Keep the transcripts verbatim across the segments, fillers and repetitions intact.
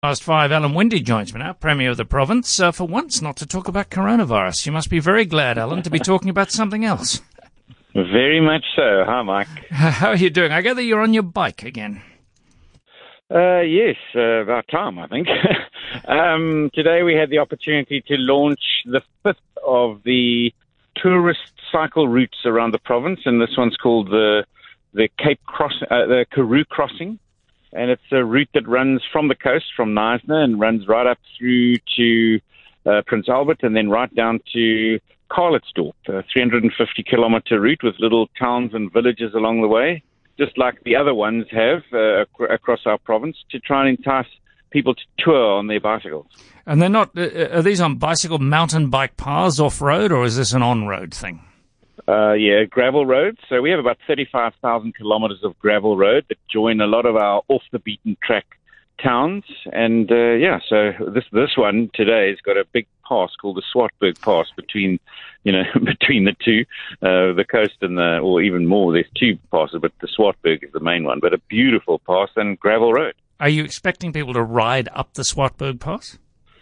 Past five, Alan Winde joins me now, Premier of the province, uh, for once not to talk about coronavirus. You must be very glad, Alan, to be talking about something else. Very much so. Hi, Mike. How are you doing? I gather you're on your bike again. Uh, yes, uh, about time, I think. um, today we had the opportunity to launch the fifth of the tourist cycle routes around the province, and this one's called the the Cape Cross, uh, the Karoo Crossing. And it's a route that runs from the coast, from Knysna, and runs right up through to uh, Prince Albert and then right down to Calitzdorp, a three hundred fifty kilometer route with little towns and villages along the way, just like the other ones have uh, ac- across our province, to try and entice people to tour on their bicycles. And they're not, uh, are these on bicycle mountain bike paths off-road, or is this an on-road thing? Uh, yeah, gravel roads. So we have about thirty-five thousand kilometers of gravel road that join a lot of our off-the-beaten-track towns. And, uh, yeah, so this this one today has got a big pass called the Swartberg Pass between, you know, between the two, uh, the coast and the, or even more, there's two passes, but the Swartberg is the main one. But a beautiful pass and gravel road. Are you expecting people to ride up the Swartberg Pass?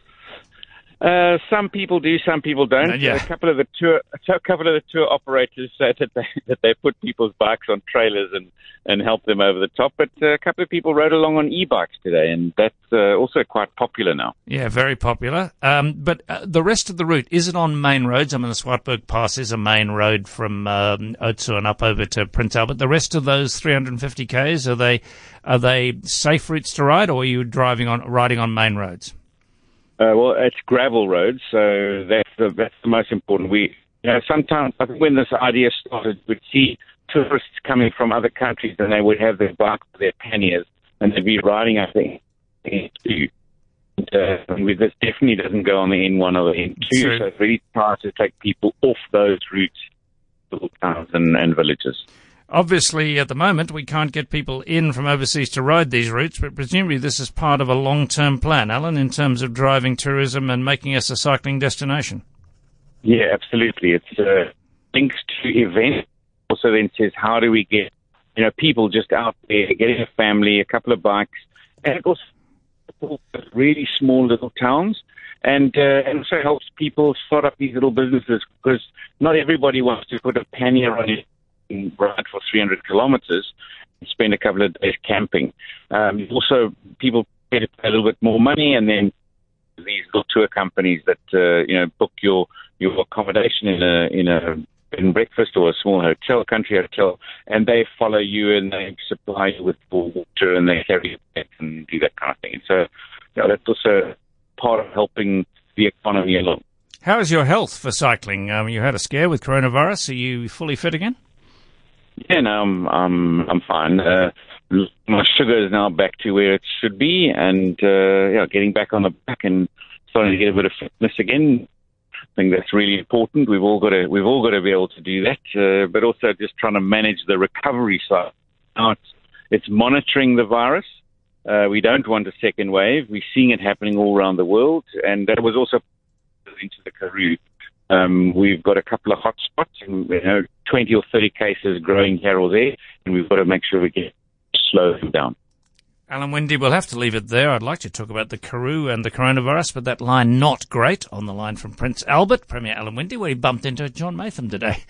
Uh, some people do, some people don't. Uh, yeah. A couple of the tour, a couple of the tour operators said that they that they put people's bikes on trailers and, and help them over the top. But uh, a couple of people rode along on e-bikes today, and that's uh, also quite popular now. Yeah, very popular. Um, but uh, the rest of the route, is it on main roads? I mean, the Swartberg Pass is a main road from um, Oudtshoorn and up over to Prince Albert. The rest of those three hundred fifty kays, are they are they safe routes to ride, or are you driving on riding on main roads? Uh, well, it's gravel roads, so that's the, that's the most important. We, you know, sometimes I think when this idea started, we'd see tourists coming from other countries, and they would have their bikes, their panniers, and they'd be riding up the N two. And, uh, and we, this definitely doesn't go on the N one or the N two, True. so it's really hard to take people off those routes, little towns and, and villages. Obviously, at the moment, we can't get people in from overseas to ride these routes, but presumably this is part of a long-term plan, Alan, in terms of driving tourism and making us a cycling destination. Yeah, absolutely. It's uh, links to events. Also then says, how do we get, you know, people just out there, getting a family, a couple of bikes, and also really small little towns. And uh, and also helps people start up these little businesses, because not everybody wants to put a pannier on it and ride for three hundred kilometers and spend a couple of days camping. Um, also, people pay to pay a little bit more money, and then these little tour companies that uh, you know book your your accommodation in a in a bed and breakfast or a small hotel, country hotel, and they follow you and they supply you with water and they carry you back and do that kind of thing. And so, you know, that's also part of helping the economy along. How is your health for cycling? Um, you had a scare with coronavirus. Are you fully fit again? Yeah, no, I'm I'm I'm fine. Uh, my sugar is now back to where it should be, and uh, yeah, getting back on the back and starting to get a bit of fitness again. I think that's really important. We've all got to we've all got to be able to do that, uh, but also just trying to manage the recovery side. Now it's it's monitoring the virus. Uh, we don't want a second wave. We're seeing it happening all around the world, and that was also into the Karoo. Um, we've got a couple of hot spots, and you know, twenty or thirty cases growing here or there, and we've got to make sure we get slow them down. Alan Winde, we'll have to leave it there. I'd like to talk about the Karoo and the coronavirus, but that line not great on the line from Prince Albert. Premier Alan Winde, where he bumped into John Maytham today.